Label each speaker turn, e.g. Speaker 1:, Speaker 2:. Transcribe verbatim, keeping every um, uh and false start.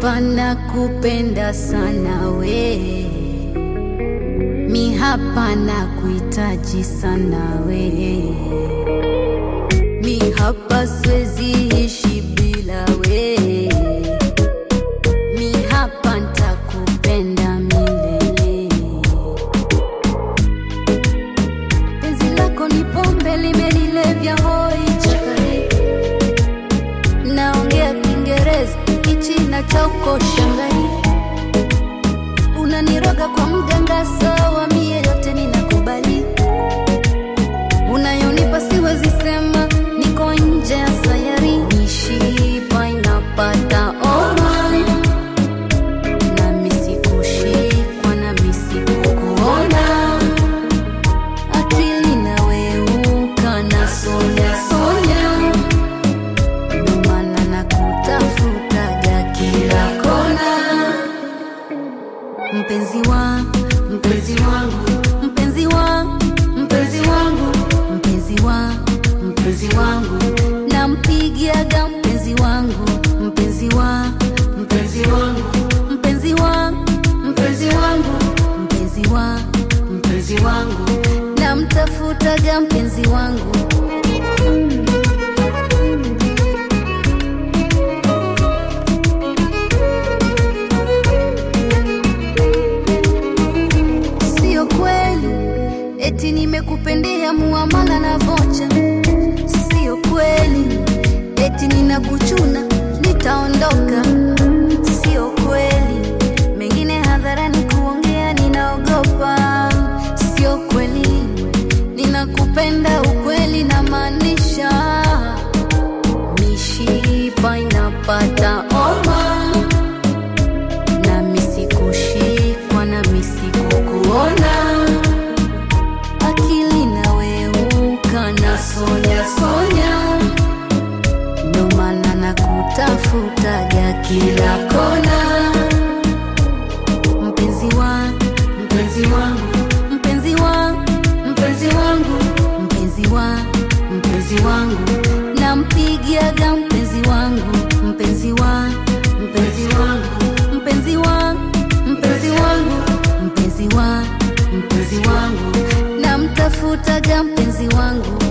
Speaker 1: hapa nakupenda sana we, mi hapa nakuhitaji sana we, mi hapa siwezi ishi bila we, mi hapa nitakupenda milele. Penzi lako ni pombe limenilevya hoi chakari, naongea Kiingereza Kichina cha uko Shanghai, unaniroga kwa mganga sawa, mie yote ninakubali, unayonipa siwezi sema, niko nje ya sayari, mishipa inapata oma, na misikushikwa na misikukuona, akili na weuka na sonya sonya, ndo maana nakutafutaga kila kona. Mpenzi wa, mpenzi wangu, mpenzi wa, mpenzi wangu, mpenzi wa, mpenzi wangu, nampigiaga mpenzi wangu, mpenzi wa, mpenzi wangu, mpenzi wa, mpenzi wangu, mpenzi wa, mpenzi wangu, namtafutaga mpenzi wangu. Eti nimekupendea muamala na vocha, sio kweli. Eti ninakuchuna nitaondoka, sio kweli. Mengine hadharani kuongea ninaogopa, sio kweli. Ninakupenda ukweli na maanisha, mishipa inapata oma, na misikushikwa na misikukuona, akili na weuka na sonya sonya, ndo maana nakutafutaga kila kona. Mpenzi wa, mpenzi wangu, mpenzi wa, mpenzi wangu, mpenzi wa, mpenzi wangu, nampigiaga mpenzi wangu, mpenzi wa, mpenzi wangu, mpenzi wa, mpenzi wangu, mpenzi wa, mpenzi wangu, namtafutaga mpenzi wangu.